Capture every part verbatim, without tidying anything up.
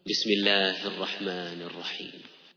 بسم الله الرحمن الرحيم.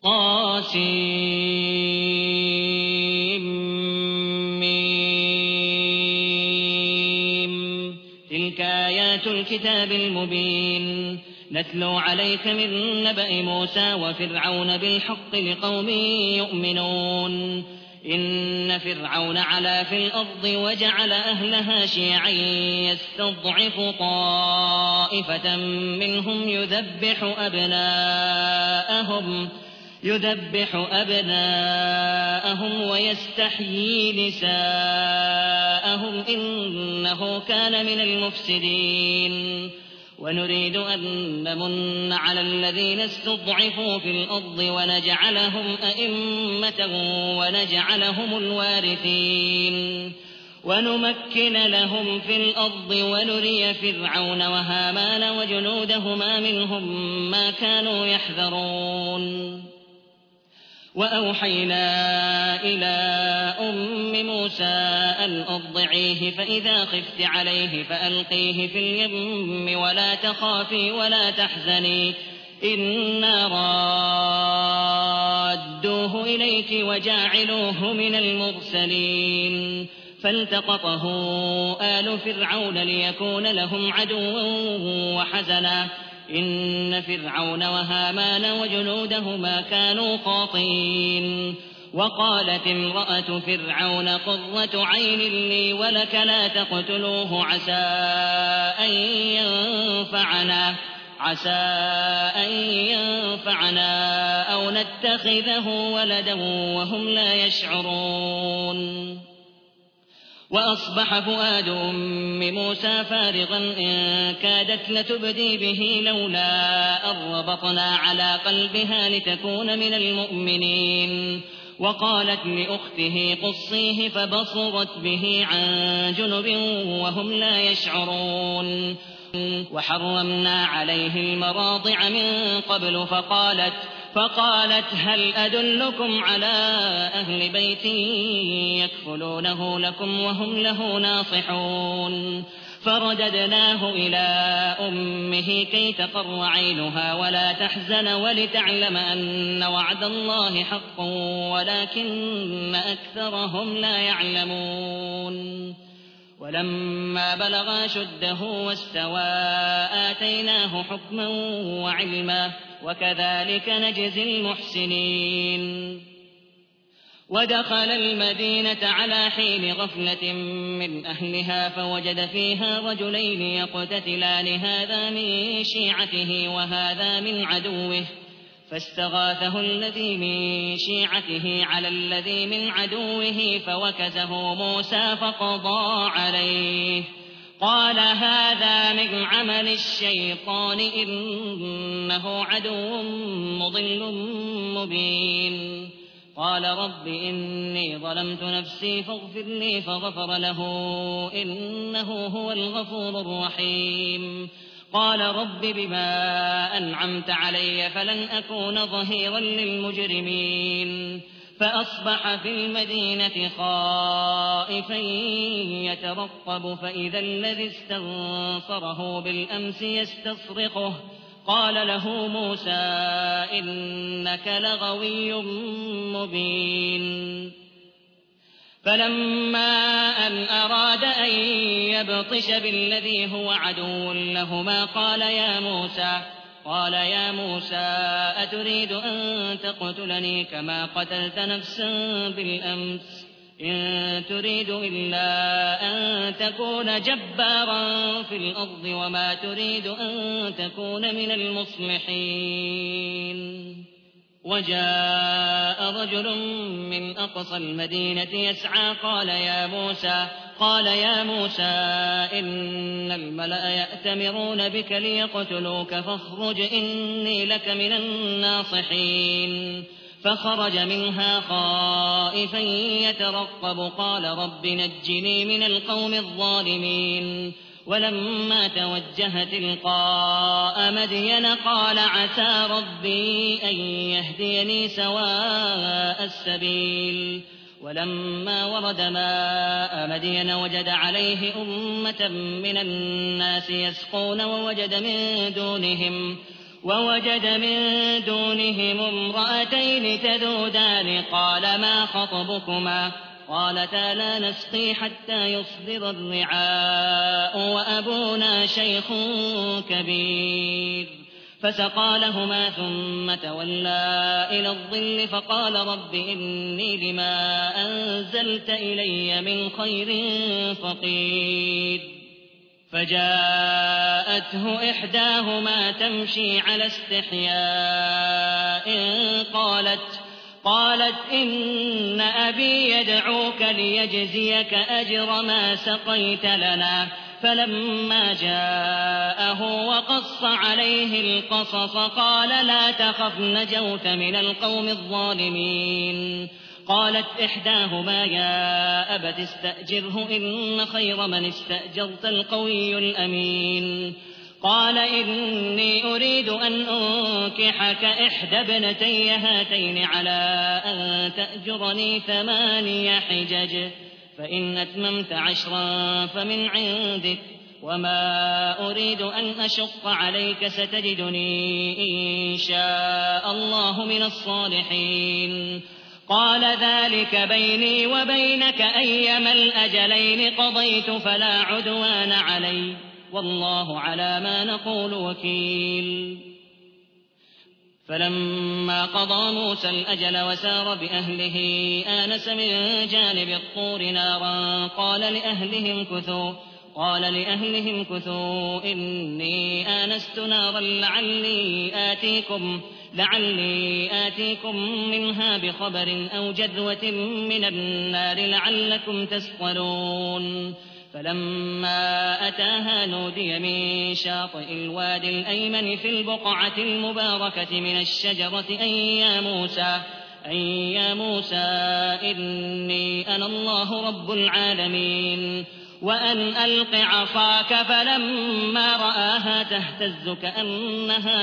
طاسيم تلك آيات الكتاب المبين نتلو عليك من نبأ موسى وفرعون بالحق لقوم يؤمنون إن فرعون علا في الأرض وجعل أهلها شيعا يستضعف طائفة منهم يذبح أبناءهم يذبح أبناءهم ويستحيي نساءهم إنه كان من المفسدين ونريد أن نمن على الذين استضعفوا في الأرض ونجعلهم أئمة ونجعلهم الوارثين ونمكن لهم في الأرض ونري فرعون وهامان وجنودهما منهم ما كانوا يحذرون وأوحينا إلى أم موسى أن أرضعيه فإذا خفت عليه فألقيه في اليم ولا تخافي ولا تحزني إنا رادوه إليك وجاعلوه من المرسلين فالتقطه آل فرعون ليكون لهم عدوا وحزنا إن فرعون وهامان وجنودهما كانوا خاطئين وقالت امرأة فرعون قرة عين لي ولك لا تقتلوه عسى أن ينفعنا عسى أن ينفعنا أو نتخذه ولدا وهم لا يشعرون وأصبح فؤاد أم موسى فارغا إن كادت لتبدي به لولا أن ربطنا على قلبها لتكون من المؤمنين وقالت لأخته قصيه فبصرت به عن جنب وهم لا يشعرون وحرمنا عليه المراضع من قبل فقالت فقالت هل أدلكم على أهل بيت يكفلونه لكم وهم له ناصحون فرددناه إلى أمه كي تقر عينها ولا تحزن ولتعلم أن وعد الله حق ولكن أكثرهم لا يعلمون ولما بلغ أشده واستوى آتيناه حكما وعلما وكذلك نجزي المحسنين ودخل المدينة على حين غفلة من أهلها فوجد فيها رجلين يقتتلان هذا من شيعته وهذا من عدوه فاستغاثه الذي من شيعته على الذي من عدوه فوكزه موسى فقضى عليه قال هذا من عمل الشيطان إنه عدو مضل مبين قال رب إني ظلمت نفسي فاغفر لي فغفر له إنه هو الغفور الرحيم قال رب بما أنعمت علي فلن أكون ظهيرا للمجرمين فأصبح في المدينة خائفا يترقب فإذا الذي استنصره بالأمس يستصرخه قال له موسى إنك لغوي مبين فلما أن أراد أن يبطش بالذي هو عدو لهما قال يا موسى قال يا موسى أتريد أن تقتلني كما قتلت نفسا بالأمس إن تريد إلا أن تكون جبارا في الأرض وما تريد أن تكون من المصلحين وجاء رجل من أقصى المدينة يسعى قال يا موسى قال يا موسى إن الملأ يأتمرون بك ليقتلوك فاخرج إني لك من الناصحين فخرج منها خائفا يترقب قال رب نجني من القوم الظالمين ولما توجه تلقاء مدين قال عسى ربي أن يهديني سواء السبيل ولما ورد ماء مدين وجد عليه أمة من الناس يسقون ووجد من دونهم ووجد من دونهم امرأتين تذودان قال ما خطبكما قالتا لا نسقي حتى يصدر الرعاء وأبونا شيخ كبير فسقى لهما ثم تولى إلى الظل فقال رب إني لما أنزلت إلي من خير فقير فجاءته إحداهما تمشي على استحياء قالت قالت إن أبي يدعوك ليجزيك أجر ما سقيت لنا فلما جاءه وقص عليه القصص قال لا تخف نجوت من القوم الظالمين قالت إحداهما يا أبت استأجره إن خير من استأجرت القوي الأمين قال إني أريد أن أنكحك إحدى ابنتي هاتين على أن تأجرني ثماني حجج فإن أتممت عشرا فمن عندك وما أريد أن أشق عليك ستجدني إن شاء الله من الصالحين قال ذلك بيني وبينك أيما الأجلين قضيت فلا عدوان علي والله على ما نقول وكيل فلما قضى موسى الأجل وسار بأهله آنس من جانب الطور نارا قال لأهلهم كثوا قال لأهلهم كثوا إني آنست نارا لعلي آتيكم لعلي آتيكم منها بخبر أو جذوة من النار لعلكم تصطلون فلما أتاها نودي من شاطئ الوادي الأيمن في البقعة المباركة من الشجرة أن يا موسى أن يا موسى إني أنا الله رب العالمين وأن ألق عصاك فلما رآها تهتز كأنها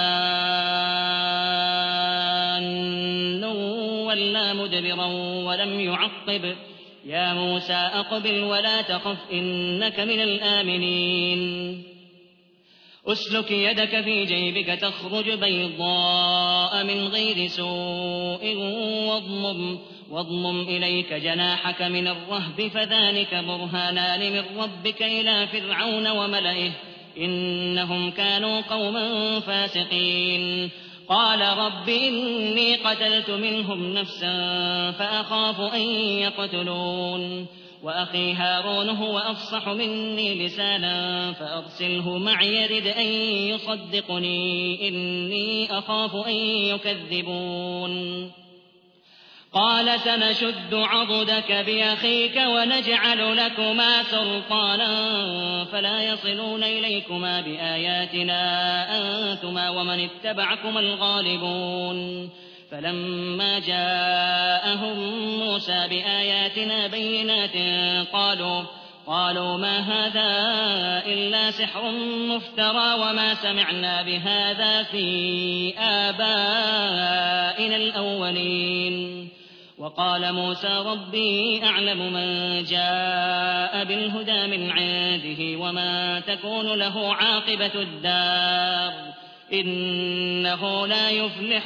جان ولا مدبرا ولم يعقب يا موسى أقبل ولا تخف إنك من الآمنين أسلك يدك في جيبك تخرج بيضاء من غير سوء واضمم, واضمم إليك جناحك من الرهب فذلك برهانان من ربك إلى فرعون وملئه إنهم كانوا قوما فاسقين قال رب إني قتلت منهم نفسا فأخاف أن يقتلون وأخي هارون هو أفصح مني لسانا فأرسله معي يرد أن يصدقني إني أخاف أن يكذبون قال سنشد عضدك بأخيك ونجعل لكما سلطانا فلا يصلون إليكما بآياتنا أنتما ومن اتبعكما الغالبون فلما جاءهم موسى بآياتنا بينات قالوا قالوا ما هذا إلا سحر مفترى وما سمعنا بهذا في آبائنا الأولين وقال موسى ربي أعلم من جاء بالهدى من عنده وما تكون له عاقبة الدار إنه لا يفلح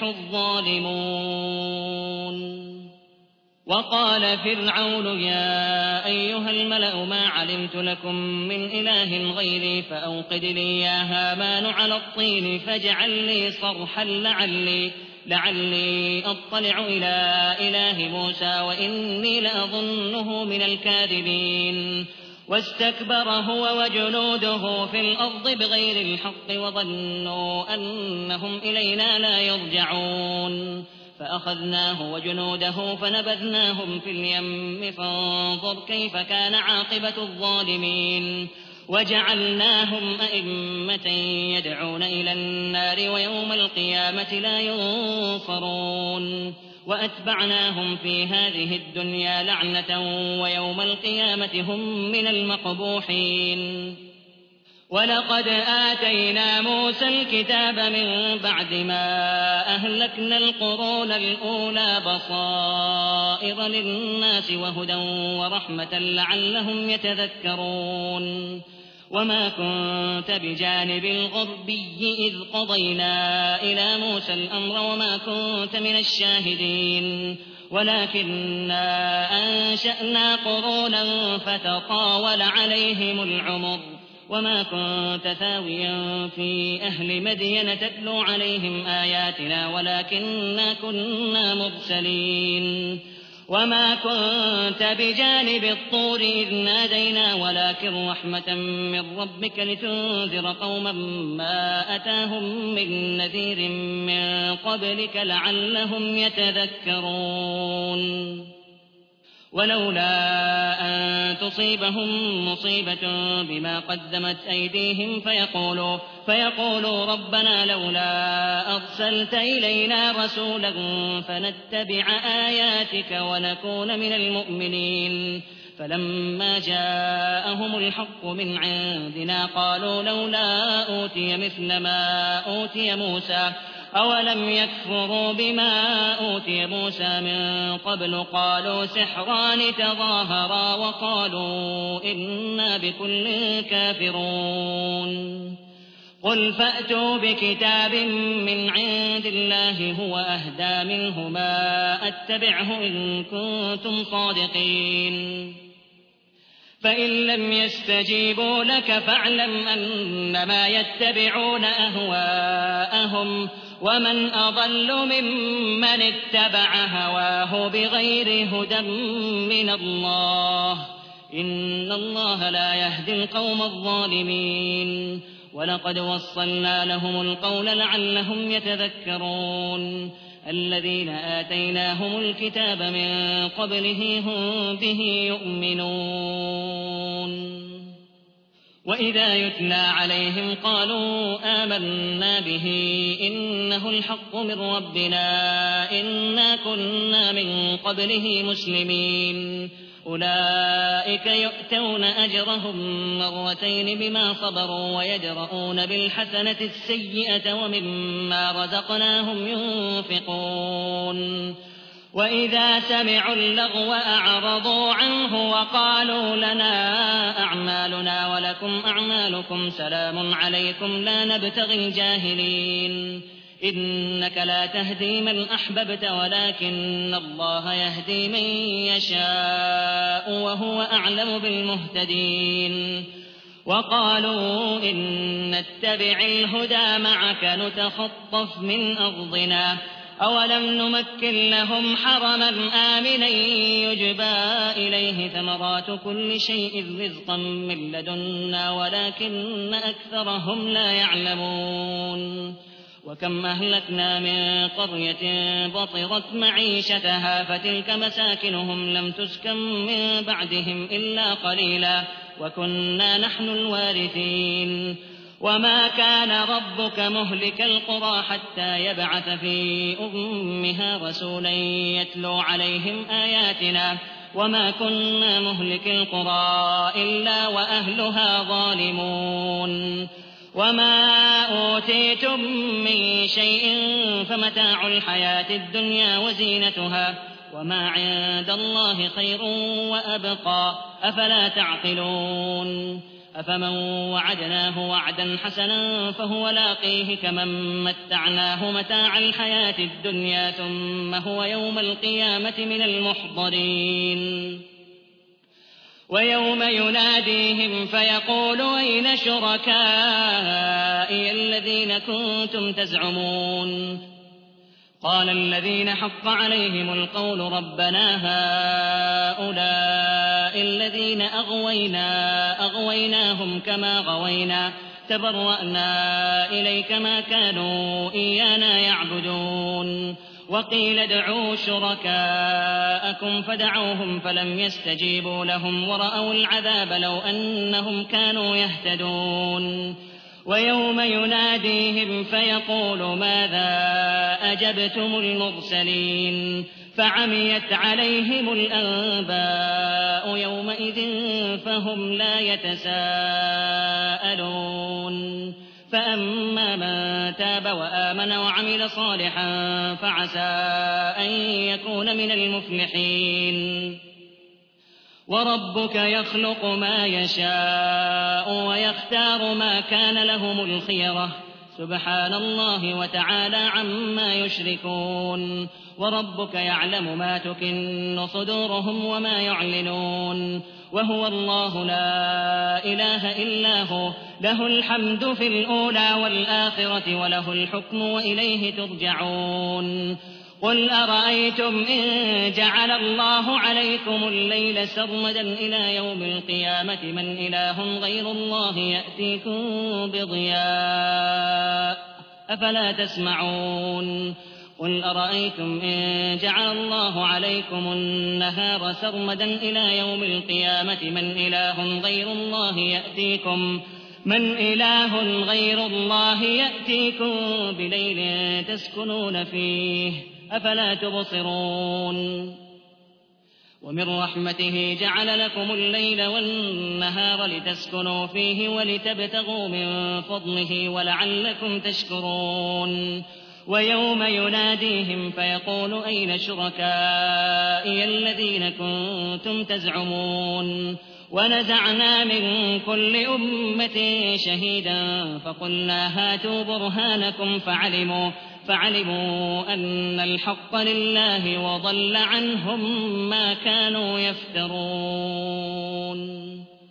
الظالمون وقال فرعون يا أيها الملأ ما علمت لكم من إله غيري فأوقد لي يا هامان على الطين فاجعل لي صرحا لعلي, لعلي أطلع إلى إله موسى وإني لأظنه من الكاذبين واستكبر هو وجنوده في الأرض بغير الحق وظنوا أنهم إلينا لا يرجعون فأخذناه وجنوده فنبذناهم في اليم فانظر كيف كان عاقبة الظالمين وجعلناهم أئمة يدعون إلى النار ويوم القيامة لا ينصرون وأتبعناهم في هذه الدنيا لعنة ويوم القيامة هم من المقبوحين ولقد آتينا موسى الكتاب من بعد ما أهلكنا القرون الأولى بصائر للناس وهدى ورحمة لعلهم يتذكرون وما كنت بجانب الغربي إذ قضينا إلى موسى الأمر وما كنت من الشاهدين ولكننا أنشأنا قرونا فتطاول عليهم العمر وما كنت ثاويا في أهل مدين تتلو عليهم آياتنا ولكننا كنا مرسلين وما كنت بجانب الطور إذ نادينا ولكن رحمة من ربك لتنذر قوما ما أتاهم من نذير من قبلك لعلهم يتذكرون ولولا أن تصيبهم مصيبة بما قدمت أيديهم فيقولوا, فيقولوا ربنا لولا أرسلت إلينا رسولا فنتبع آياتك ونكون من المؤمنين فلما جاءهم الحق من عندنا قالوا لولا أوتي مثل ما أوتي موسى أولم يكفروا بما أوتي موسى من قبل قالوا سحران تظاهرا وقالوا إنا بكل كافرون قل فأتوا بكتاب من عند الله هو أهدى منهما أتبعه إن كنتم صادقين فإن لم يستجيبوا لك فاعلم أنما يتبعون أهواءهم ومن أضل ممن اتبع هواه بغير هدى من الله إن الله لا يهدي القوم الظالمين ولقد وصلنا لهم القول لعلهم يتذكرون الذين آتيناهم الكتاب من قبله هم به يؤمنون وإذا يتلى عليهم قالوا آمنا به إنه الحق من ربنا إنا كنا من قبله مسلمين أولئك يؤتون أجرهم مرتين بما صبروا ويدرؤون بالحسنة السيئة ومما رزقناهم ينفقون وإذا سمعوا اللغو أعرضوا عنه وقالوا لنا أعمالنا ولكم أعمالكم سلام عليكم لا نبتغي الجاهلين إنك لا تهدي من أحببت ولكن الله يهدي من يشاء وهو أعلم بالمهتدين وقالوا إن نتبع الهدى معك نتخطف من أرضنا أولم نمكن لهم حرما آمنا يجبى إليه ثمرات كل شيء رزقا من لدنا ولكن أكثرهم لا يعلمون وكم أهلكنا من قرية بطرت معيشتها فتلك مساكنهم لم تسكن من بعدهم إلا قليلا وكنا نحن الوارثين وما كان ربك مهلك القرى حتى يبعث في أمها رسولا يتلو عليهم آياتنا وما كنا مهلك القرى إلا وأهلها ظالمون وما أوتيتم من شيء فمتاع الحياة الدنيا وزينتها وما عند الله خير وأبقى أفلا تعقلون أفمن وعدناه وعدا حسنا فهو لاقيه كمن متعناه متاع الحياة الدنيا ثم هو يوم القيامة من المحضرين ويوم يناديهم فيقول أين شركائي الذين كنتم تزعمون قال الذين حق عليهم القول ربنا هؤلاء الذين أغوينا أغويناهم كما غوينا تبرأنا إليك ما كانوا إيانا يعبدون وقيل ادعوا شركاءكم فدعوهم فلم يستجيبوا لهم ورأوا العذاب لو أنهم كانوا يهتدون ويوم يناديهم فيقول ماذا أجبتم المرسلين فعميت عليهم الأنباء يومئذ فهم لا يتساءلون فأما من تاب وآمن وعمل صالحا فعسى أن يكون من المفلحين وربك يخلق ما يشاء ويختار ما كان لهم الخيرة سبحان الله وتعالى عما يشركون وربك يعلم ما تكن صدورهم وما يعلنون وهو الله لا إله إلا هو له الحمد في الأولى والآخرة وله الحكم وإليه ترجعون قل أرأيتم إن جعل الله عليكم الليل سرمدا إلى يوم القيامة من إله غير الله يأتيكم بضياء أفلا تسمعون قل أرأيتم إن جعل الله عليكم النهار سرمدا إلى يوم القيامة من إله غير الله يأتيكم من إله غير الله يأتيكم بليل تسكنون فيه أفلا تبصرون ومن رحمته جعل لكم الليل والنهار لتسكنوا فيه ولتبتغوا من فضله ولعلكم تشكرون ويوم يناديهم فيقول أين شركائي الذين كنتم تزعمون ونزعنا من كل أمة شهيدا فقلنا هاتوا برهانكم فعلموا فعلموا أن الحق لله وضل عنهم ما كانوا يفترون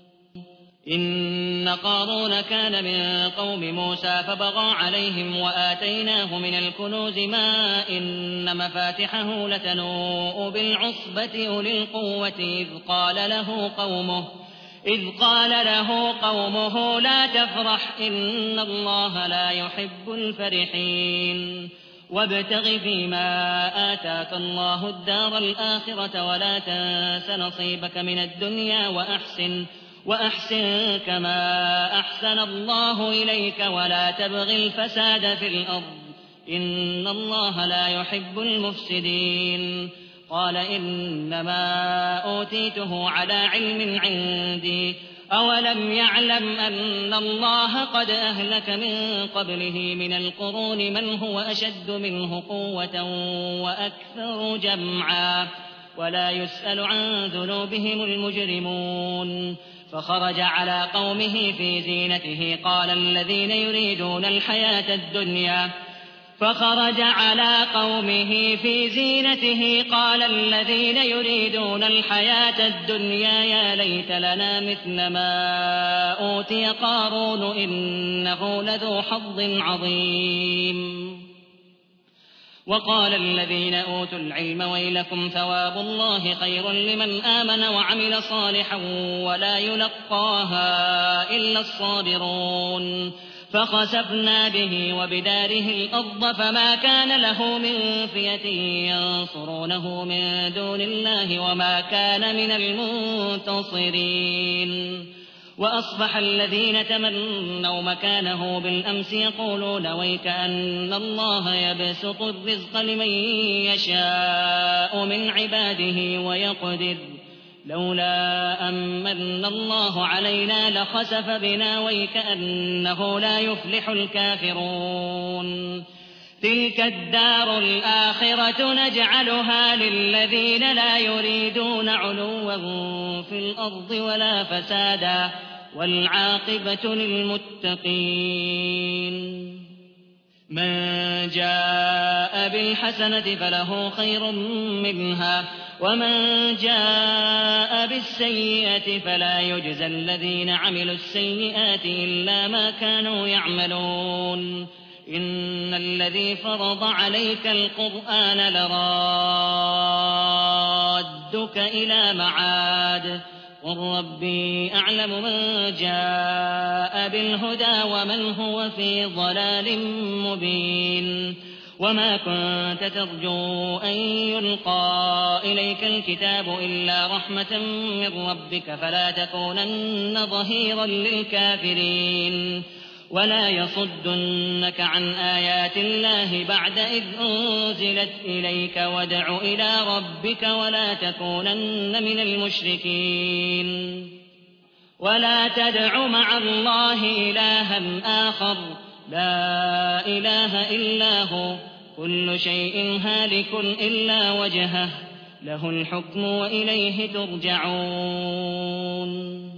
إن قارون كان من قوم موسى فبغى عليهم وآتيناه من الكنوز ما إن مفاتحه لتنوء بالعصبة أولي القوة إذ قال له قومه إذ قال له قومه لا تفرح إن الله لا يحب الفرحين وابتغ فيما آتاك الله الدار الآخرة ولا تنس نصيبك من الدنيا وأحسن وأحسن كما أحسن الله إليك ولا تبغ الفساد في الأرض إن الله لا يحب المفسدين قال إنما أوتيته على علم عندي أولم يعلم أن الله قد أهلك من قبله من القرون من هو أشد منه قوة وأكثر جمعا ولا يسأل عن ذنوبهم المجرمون فخرج على قومه في زينته قال الذين يريدون الحياة الدنيا فخرج على قومه في زينته قال الذين يريدون الحياة الدنيا يا ليت لنا مثل ما أوتي قارون إنه لذو حظ عظيم وقال الذين أوتوا العلم ويلكم ثواب الله خير لمن آمن وعمل صالحا ولا يلقاها إلا الصابرون فخسفنا به وبداره الأرض فما كان له من فئة ينصرونه من دون الله وما كان من المنتصرين وأصبح الذين تمنوا مكانه بالأمس يقولون ويك أن الله يبسط الرزق لمن يشاء من عباده ويقدر لولا أمن الله علينا لخسف بنا ويكأنه لا يفلح الكافرون تلك الدار الآخرة نجعلها للذين لا يريدون علوا في الأرض ولا فسادا والعاقبة للمتقين من جاء بالحسنة فله خير منها ومن جاء بالسيئة فلا يجزى الذين عملوا السيئات إلا ما كانوا يعملون إن الذي فرض عليك القرآن لرادك إلى معاد قل ربي أعلم من جاء بالهدى ومن هو في ضلال مبين وما كنت ترجو أن يلقى إليك الكتاب إلا رحمة من ربك فلا تكونن ظهيرا للكافرين ولا يصدنك عن آيات الله بعد إذ أنزلت إليك وادع إلى ربك ولا تكونن من المشركين ولا تدع مع الله إلها آخر لا إله إلا هو كل شيء هالك إلا وجهه له الحكم وإليه ترجعون.